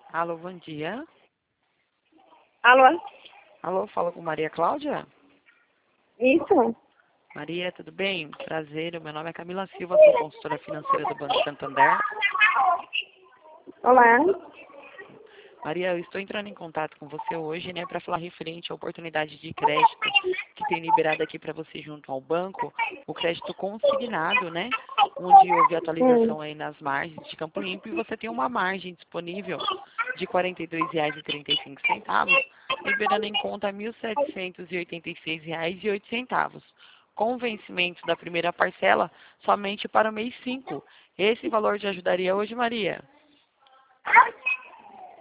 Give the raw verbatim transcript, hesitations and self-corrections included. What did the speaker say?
Alô, bom dia. Alô? Alô, fala com Maria Cláudia? Isso? Maria, tudo bem? Prazer, meu nome é Camila Silva, sou consultora financeira do Banco Santander. Olá? Maria, eu estou entrando em contato com você hoje, né, para falar referente à oportunidade de crédito que tem liberado aqui para você junto ao banco, o crédito consignado, né, onde houve Hum. atualização aí nas margens de Campo Limpo e você tem uma margem disponível de quarenta e dois reais e trinta e cinco centavos, liberando em conta mil setecentos e oitenta e seis reais e oito centavos, com o vencimento da primeira parcela somente para o mês cinco. Esse valor te ajudaria hoje, Maria?